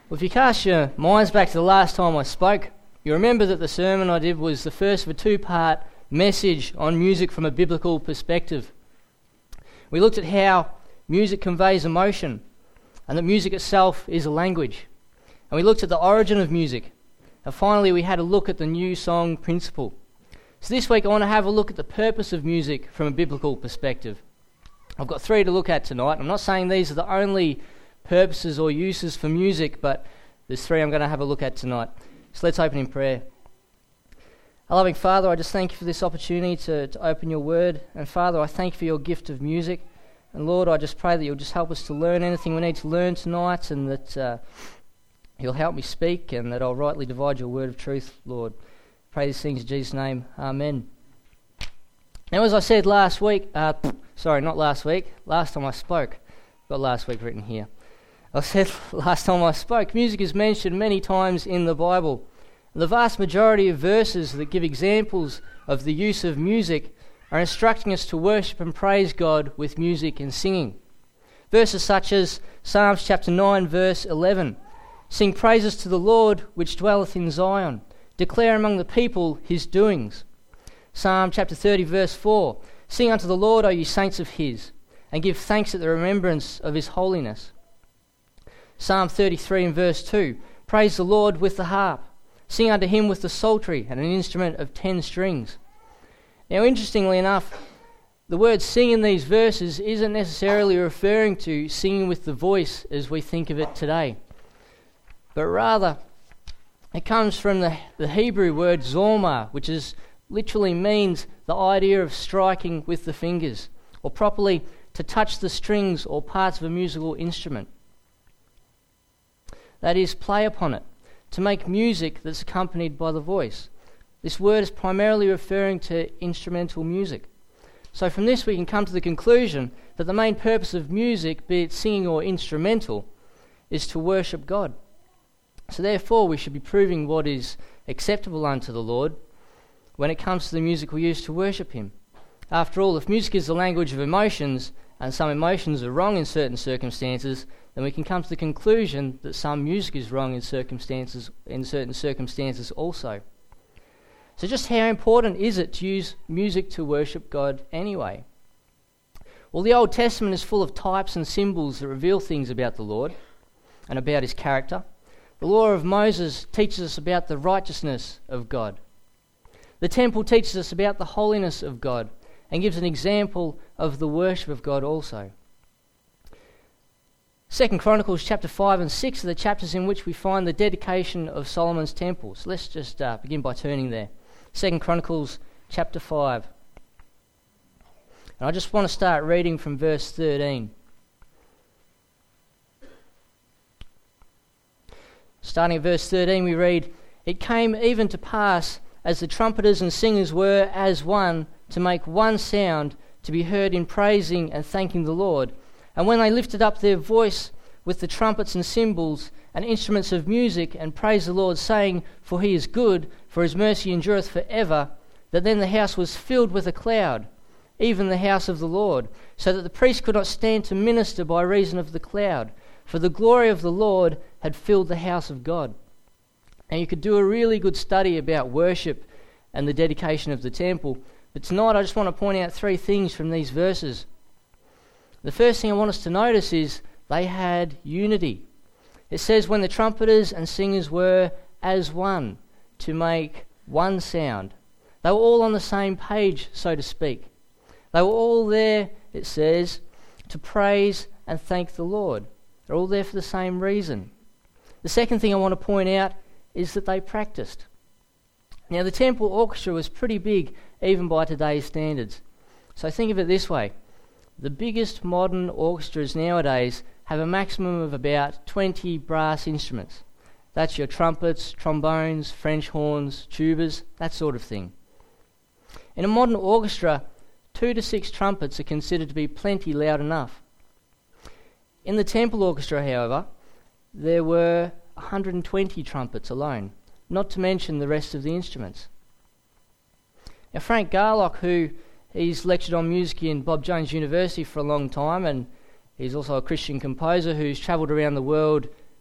Well, if you cast your minds back to the last time I spoke, you remember that the sermon I did was the first of a two-part message on music from a biblical perspective. We looked at how music conveys emotion and that music itself is a language. And we looked at the origin of music. And finally, we had a look at the new song principle. So this week I want to have a look at the purpose of music from a biblical perspective. I've got three to look at tonight. I'm not saying these are the only purposes or uses for music, but there's three I'm going to have a look at tonight. So let's open in prayer. Our loving Father, I just thank you for this opportunity to open your word. And Father, I thank you for your gift of music. And Lord, I just pray that you'll just help us to learn anything we need to learn tonight, and that you'll help me speak, and that I'll rightly divide your word of truth, Lord. Pray these things in Jesus' name. Amen. Now, as I said last week, last time I spoke, got last week written here. I said last time I spoke, music is mentioned many times in the Bible. The vast majority of verses that give examples of the use of music are instructing us to worship and praise God with music and singing. Verses such as Psalms chapter 9 verse 11, "Sing praises to the Lord which dwelleth in Zion, declare among the people his doings." Psalm chapter 30 verse 4, "Sing unto the Lord, O ye saints of his, and give thanks at the remembrance of his holiness." Psalm 33 and verse 2, "Praise the Lord with the harp, sing unto him with the psaltery and an instrument of 10 strings." Now, interestingly enough, the word sing in these verses isn't necessarily referring to singing with the voice as we think of it today, but rather it comes from the Hebrew word zomar, which literally means the idea of striking with the fingers, or properly to touch the strings or parts of a musical instrument. That is, play upon it, to make music that's accompanied by the voice. This word is primarily referring to instrumental music. So from this we can come to the conclusion that the main purpose of music, be it singing or instrumental, is to worship God. So therefore we should be proving what is acceptable unto the Lord when it comes to the music we use to worship him. After all, if music is the language of emotions, and some emotions are wrong in certain circumstances, then we can come to the conclusion that some music is wrong in certain circumstances also. So just how important is it to use music to worship God anyway? Well, the Old Testament is full of types and symbols that reveal things about the Lord and about his character. The law of Moses teaches us about the righteousness of God. The temple teaches us about the holiness of God and gives an example of the worship of God also. 2 Chronicles chapter 5 and 6 are the chapters in which we find the dedication of Solomon's temple. So let's just begin by turning there. 2 Chronicles chapter 5. And I just want to start reading from verse 13. Starting at verse 13 we read, "It came even to pass, as the trumpeters and singers were as one, to make one sound, to be heard in praising and thanking the Lord. And when they lifted up their voice with the trumpets and cymbals and instruments of music, and praised the Lord, saying, For he is good, for his mercy endureth for ever, that then the house was filled with a cloud, even the house of the Lord, so that the priest could not stand to minister by reason of the cloud, for the glory of the Lord had filled the house of God." And you could do a really good study about worship and the dedication of the temple, but tonight I just want to point out three things from these verses. The first thing I want us to notice is they had unity. It says when the trumpeters and singers were as one, to make one sound. They were all on the same page, so to speak. They were all there, it says, to praise and thank the Lord. They're all there for the same reason. The second thing I want to point out is that they practiced. Now, the temple orchestra was pretty big, even by today's standards. So think of it this way. The biggest modern orchestras nowadays have a maximum of about 20 brass instruments. That's your trumpets, trombones, French horns, tubas, that sort of thing. In a modern orchestra, 2 to 6 trumpets are considered to be plenty loud enough. In the temple orchestra, however, there were 120 trumpets alone, not to mention the rest of the instruments. Now, Frank Garlock, he's lectured on music in Bob Jones University for a long time, and he's also a Christian composer who's travelled around the world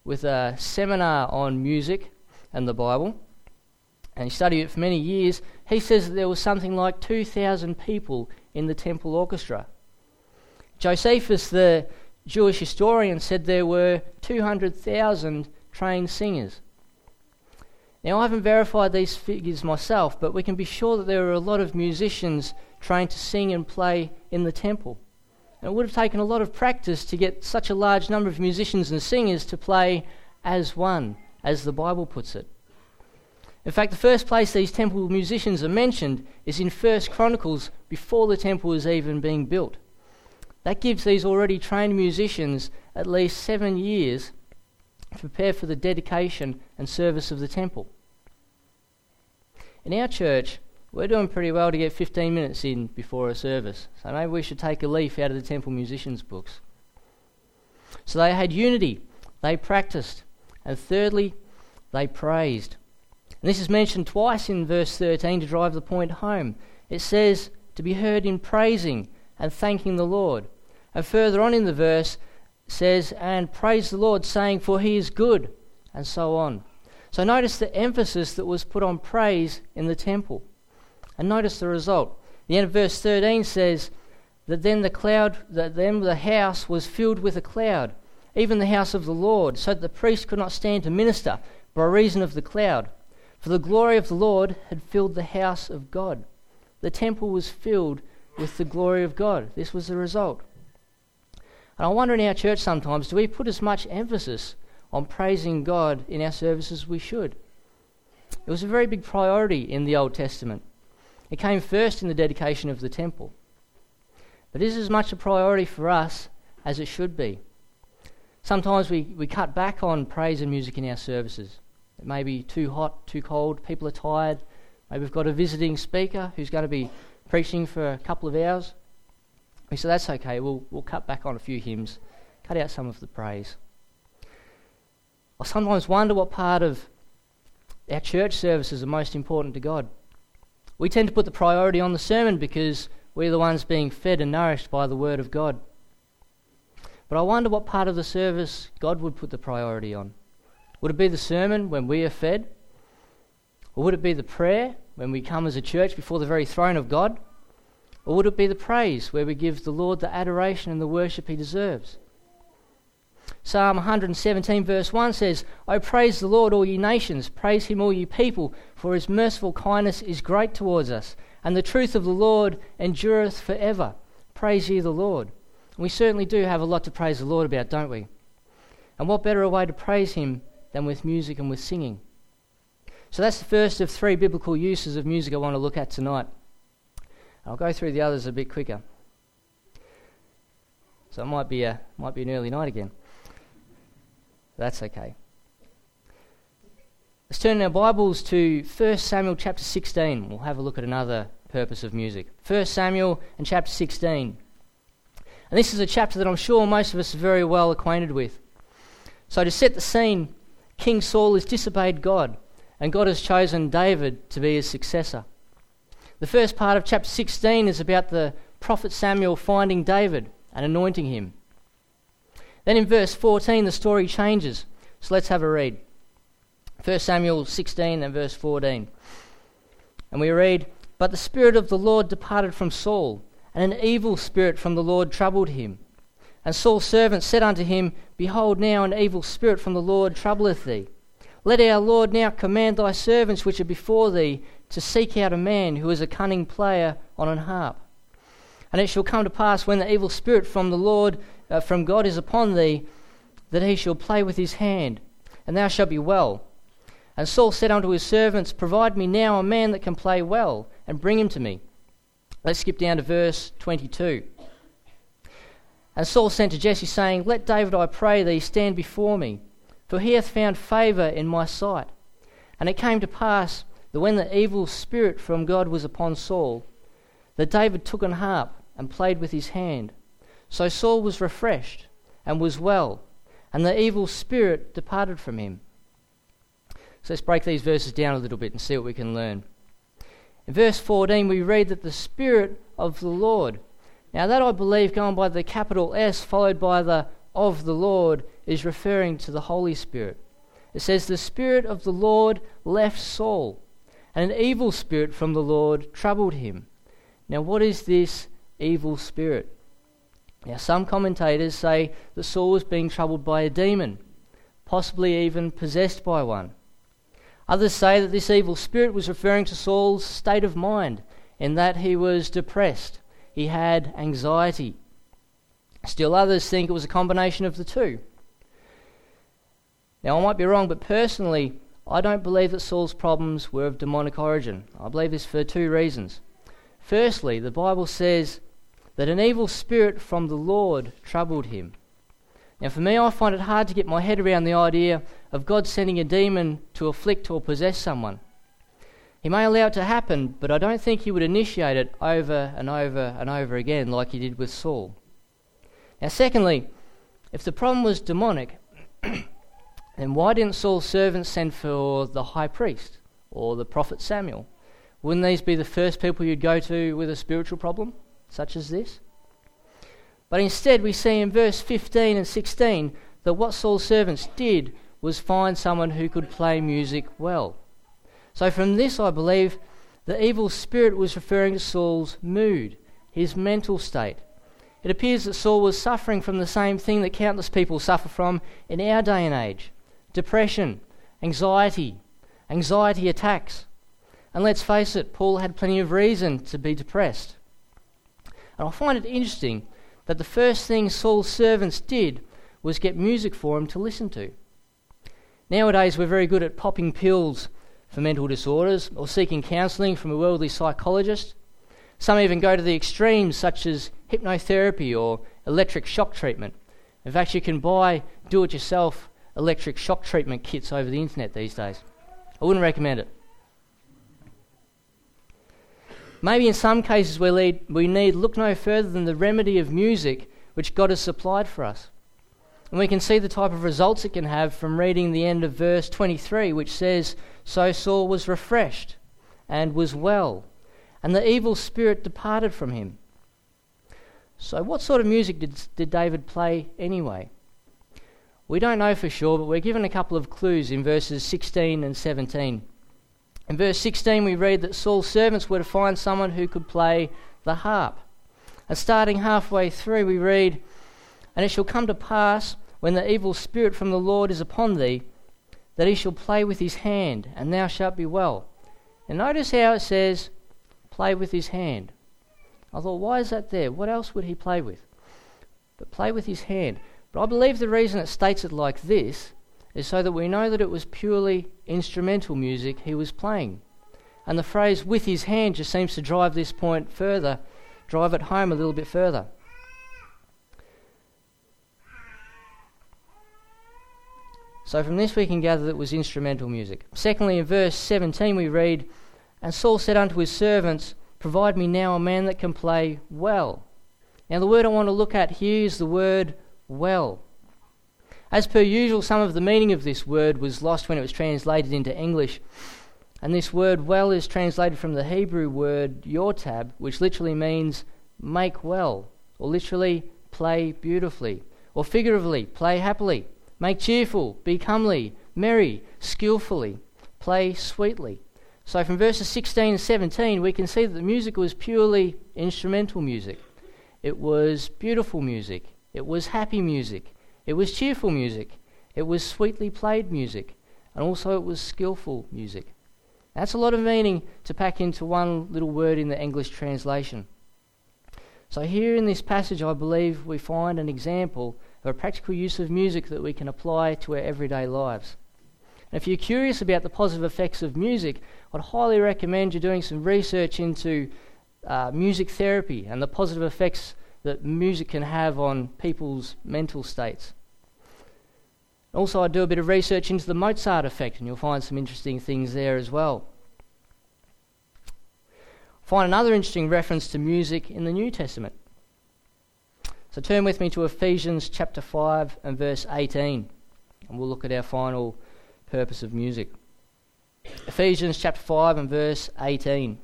with a seminar on music and the Bible, and he studied it for many years. He says that there was something like 2,000 people in the temple orchestra. Josephus, the Jewish historian, said there were 200,000 trained singers. Now, I haven't verified these figures myself, but we can be sure that there are a lot of musicians trained to sing and play in the temple. And it would have taken a lot of practice to get such a large number of musicians and singers to play as one, as the Bible puts it. In fact, the first place these temple musicians are mentioned is in 1 Chronicles, before the temple was even being built. That gives these already trained musicians at least 7 years to prepare for the dedication and service of the temple. In our church, we're doing pretty well to get 15 minutes in before a service, so maybe we should take a leaf out of the temple musicians' books. So they had unity, they practiced, and thirdly, they praised. And this is mentioned twice in verse 13 to drive the point home. It says to be heard in praising and thanking the Lord. And further on in the verse says, and praise the Lord, saying, for he is good, and so on. So notice the emphasis that was put on praise in the temple. And notice the result. The end of verse 13 says that then the house was filled with a cloud, even the house of the Lord, so that the priest could not stand to minister by reason of the cloud. For the glory of the Lord had filled the house of God. The temple was filled with the glory of God. This was the result. And I wonder in our church sometimes, do we put as much emphasis on praising God in our services as we should? It was a very big priority in the Old Testament. It came first in the dedication of the temple. But it is as much a priority for us as it should be. Sometimes we cut back on praise and music in our services. It may be too hot, too cold, people are tired. Maybe we've got a visiting speaker who's going to be preaching for a couple of hours. We say, that's okay, we'll cut back on a few hymns, cut out some of the praise. I sometimes wonder what part of our church services are most important to God. We tend to put the priority on the sermon because we're the ones being fed and nourished by the Word of God. But I wonder what part of the service God would put the priority on. Would it be the sermon when we are fed? Or would it be the prayer when we come as a church before the very throne of God? Or would it be the praise where we give the Lord the adoration and the worship he deserves? Psalm 117 verse 1 says, O praise the Lord, all ye nations, praise him, all ye people, for his merciful kindness is great towards us, and the truth of the Lord endureth forever. Praise ye the Lord. And we certainly do have a lot to praise the Lord about, don't we? And what better a way to praise him than with music and with singing? So that's the first of 3 biblical uses of music I want to look at tonight. I'll go through the others a bit quicker. So it might be an early night again. That's okay. Let's turn our Bibles to 1 Samuel chapter 16. We'll have a look at another purpose of music. 1 Samuel and chapter 16. And this is a chapter that I'm sure most of us are very well acquainted with. So to set the scene, King Saul has disobeyed God, and God has chosen David to be his successor. The first part of chapter 16 is about the prophet Samuel finding David and anointing him. Then in verse 14 the story changes. So let's have a read. 1 Samuel 16 and verse 14. And we read, But the Spirit of the Lord departed from Saul, and an evil spirit from the Lord troubled him. And Saul's servant said unto him, Behold, now an evil spirit from the Lord troubleth thee. Let our Lord now command thy servants which are before thee to seek out a man who is a cunning player on an harp. And it shall come to pass when the evil spirit from the Lord, from God is upon thee, that he shall play with his hand, and thou shalt be well. And Saul said unto his servants, Provide me now a man that can play well, and bring him to me. Let's skip down to verse 22. And Saul sent to Jesse, saying, Let David, I pray thee, stand before me, for he hath found favour in my sight. And it came to pass that when the evil spirit from God was upon Saul, that David took an harp and played with his hand. So Saul was refreshed and was well, and the evil spirit departed from him. So let's break these verses down a little bit and see what we can learn. In verse 14 we read that the Spirit of the Lord, now that I believe going by the capital S followed by the of the Lord, is referring to the Holy Spirit. It says, "The Spirit of the Lord left Saul, and an evil spirit from the Lord troubled him." Now, what is this evil spirit? Now, some commentators say that Saul was being troubled by a demon, possibly even possessed by one. Others say that this evil spirit was referring to Saul's state of mind, in that he was depressed, he had anxiety. Still others think it was a combination of the two. Now, I might be wrong, but personally, I don't believe that Saul's problems were of demonic origin. I believe this for two reasons. Firstly, the Bible says that an evil spirit from the Lord troubled him. Now, for me, I find it hard to get my head around the idea of God sending a demon to afflict or possess someone. He may allow it to happen, but I don't think he would initiate it over and over and over again like he did with Saul. Now, secondly, if the problem was demonic, then why didn't Saul's servants send for the high priest or the prophet Samuel? Wouldn't these be the first people you'd go to with a spiritual problem such as this? But instead we see in verse 15 and 16 that what Saul's servants did was find someone who could play music well. So from this I believe the evil spirit was referring to Saul's mood, his mental state. It appears that Saul was suffering from the same thing that countless people suffer from in our day and age: depression, anxiety attacks. And let's face it, Paul had plenty of reason to be depressed. And I find it interesting that the first thing Saul's servants did was get music for him to listen to. Nowadays we're very good at popping pills for mental disorders or seeking counselling from a worldly psychologist. Some even go to the extremes such as hypnotherapy or electric shock treatment. In fact, you can buy do-it-yourself electric shock treatment kits over the internet these days. I wouldn't recommend it. Maybe in some cases we need look no further than the remedy of music which God has supplied for us. And we can see the type of results it can have from reading the end of verse 23, which says, "So Saul was refreshed and was well, and the evil spirit departed from him." So what sort of music did David play anyway? We don't know for sure, but we're given a couple of clues in verses 16 and 17. In verse 16 we read that Saul's servants were to find someone who could play the harp. And starting halfway through we read, "And it shall come to pass, when the evil spirit from the Lord is upon thee, that he shall play with his hand, and thou shalt be well." And notice how it says, play with his hand. I thought, why is that there? What else would he play with? But play with his hand. But I believe the reason it states it like this is so that we know that it was purely instrumental music he was playing. And the phrase "with his hand" just seems to drive this point further, drive it home a little bit further. So from this we can gather that it was instrumental music. Secondly, in verse 17 we read, "And Saul said unto his servants, Provide me now a man that can play well." Now the word I want to look at here is the word well. As per usual, some of the meaning of this word was lost when it was translated into English. And this word well is translated from the Hebrew word yortab, which literally means make well, or literally play beautifully, or figuratively play happily, make cheerful, be comely, merry, skillfully, play sweetly. So from verses 16 and 17 we can see that the music was purely instrumental music. It was beautiful music. It was happy music. It was cheerful music. It was sweetly played music. And also it was skillful music. That's a lot of meaning to pack into one little word in the English translation. So here in this passage I believe we find an example of a practical use of music that we can apply to our everyday lives. And if you're curious about the positive effects of music, I'd highly recommend you doing some research into music therapy and the positive effects that music can have on people's mental states. Also, I do a bit of research into the Mozart effect, and you'll find some interesting things there as well. Find another interesting reference to music in the New Testament. So turn with me to Ephesians chapter 5 and verse 18, and we'll look at our final purpose of music. Ephesians chapter 5 and verse 18.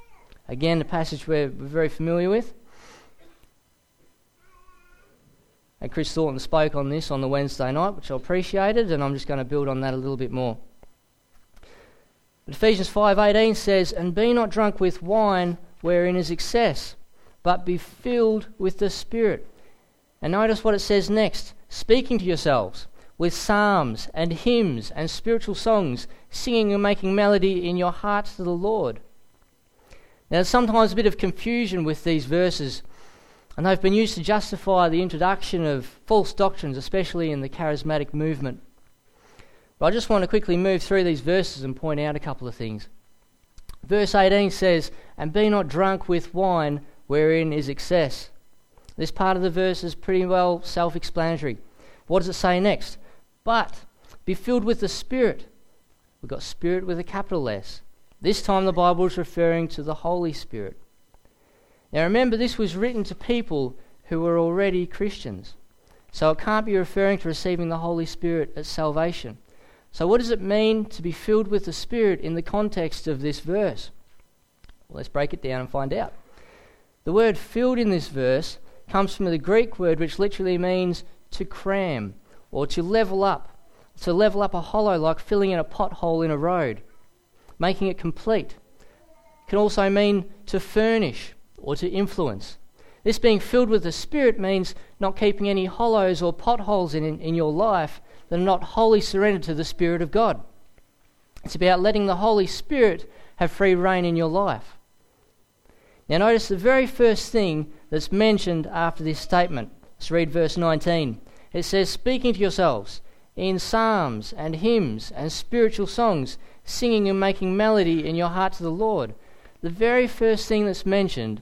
Again, a passage we're very familiar with. And Chris Thornton spoke on this on the Wednesday night, which I appreciated, and I'm just going to build on that a little bit more. But Ephesians 5:18 says, "And be not drunk with wine wherein is excess, but be filled with the Spirit." And notice what it says next, "Speaking to yourselves with psalms and hymns and spiritual songs, singing and making melody in your hearts to the Lord." Now there's sometimes a bit of confusion with these verses, and they've been used to justify the introduction of false doctrines, especially in the charismatic movement. But I just want to quickly move through these verses and point out a couple of things. Verse 18 says, "And be not drunk with wine wherein is excess." This part of the verse is pretty well self-explanatory. What does it say next? "But be filled with the Spirit." We've got Spirit with a capital S. This time the Bible is referring to the Holy Spirit. Now remember, this was written to people who were already Christians. So it can't be referring to receiving the Holy Spirit at salvation. So what does it mean to be filled with the Spirit in the context of this verse? Well, let's break it down and find out. The word filled in this verse comes from the Greek word which literally means to cram or to level up a hollow like filling in a pothole in a road, making it complete. It can also mean to furnish or to influence. This being filled with the Spirit means not keeping any hollows or potholes in your life that are not wholly surrendered to the Spirit of God. It's about letting the Holy Spirit have free reign in your life. Now notice the very first thing that's mentioned after this statement. Let's read verse 19. It says, "Speaking to yourselves in psalms and hymns and spiritual songs, singing and making melody in your heart to the Lord." The very first thing that's mentioned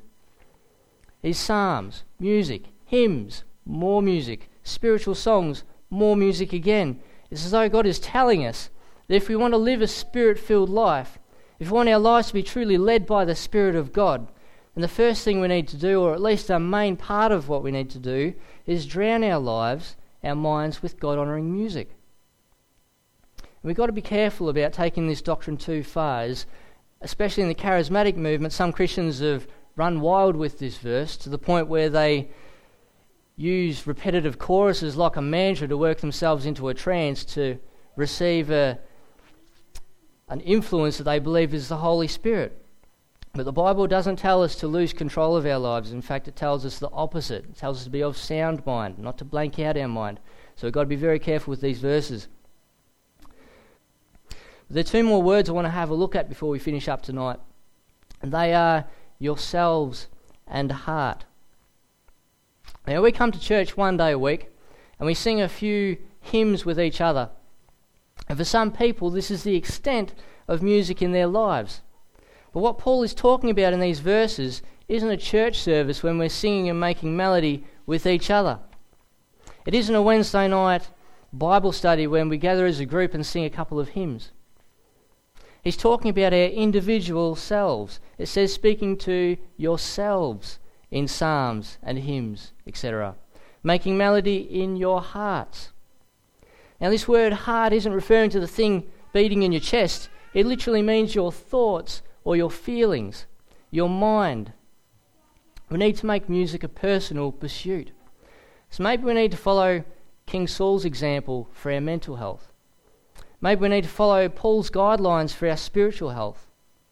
is psalms, music, hymns, more music, spiritual songs, more music again. It's as though God is telling us that if we want to live a Spirit-filled life, if we want our lives to be truly led by the Spirit of God, then the first thing we need to do, or at least a main part of what we need to do, is drown our lives, our minds with God-honouring music. And we've got to be careful about taking this doctrine too far, especially in the charismatic movement. Some Christians have run wild with this verse to the point where they use repetitive choruses like a mantra to work themselves into a trance to receive an influence that they believe is the Holy Spirit. But the Bible doesn't tell us to lose control of our lives. In fact, it tells us the opposite. It tells us to be of sound mind, not to blank out our mind. So we've got to be very careful with these verses. There are two more words I want to have a look at before we finish up tonight. And they are yourselves and heart. Now we come to church one day a week and we sing a few hymns with each other. And for some people this is the extent of music in their lives. But what Paul is talking about in these verses isn't a church service when we're singing and making melody with each other. It isn't a Wednesday night Bible study when we gather as a group and sing a couple of hymns. He's talking about our individual selves. It says speaking to yourselves in psalms and hymns, etc. Making melody in your hearts. Now this word heart isn't referring to the thing beating in your chest. It literally means your thoughts or your feelings, your mind. We need to make music a personal pursuit. So maybe we need to follow King Saul's example for our mental health. Maybe we need to follow Paul's guidelines for our spiritual health.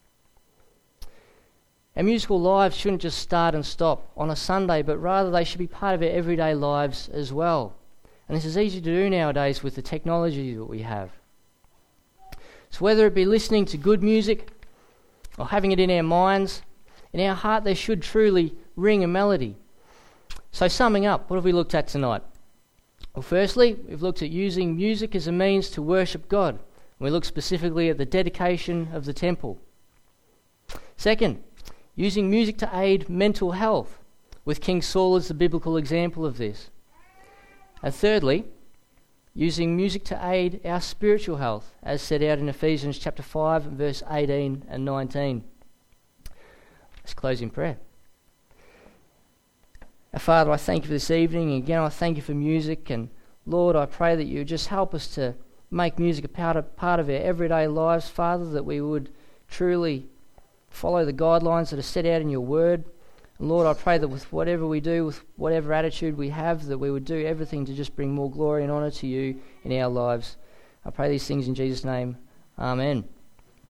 Our musical lives shouldn't just start and stop on a Sunday, but rather they should be part of our everyday lives as well. And this is easy to do nowadays with the technology that we have. So whether it be listening to good music or having it in our minds, in our heart there should truly ring a melody. So summing up, what have we looked at tonight? Well, firstly, we've looked at using music as a means to worship God. We looked specifically at the dedication of the temple. Second, using music to aid mental health, with King Saul as the biblical example of this. And thirdly, using music to aid our spiritual health, as set out in Ephesians chapter 5, verse 18 and 19. Let's close in prayer. Our Father, I thank you for this evening. Again, I thank you for music. And Lord, I pray that you just help us to make music a part of our everyday lives, Father, that we would truly follow the guidelines that are set out in your word. And Lord, I pray that with whatever we do, with whatever attitude we have, that we would do everything to just bring more glory and honour to you in our lives. I pray these things in Jesus' name. Amen.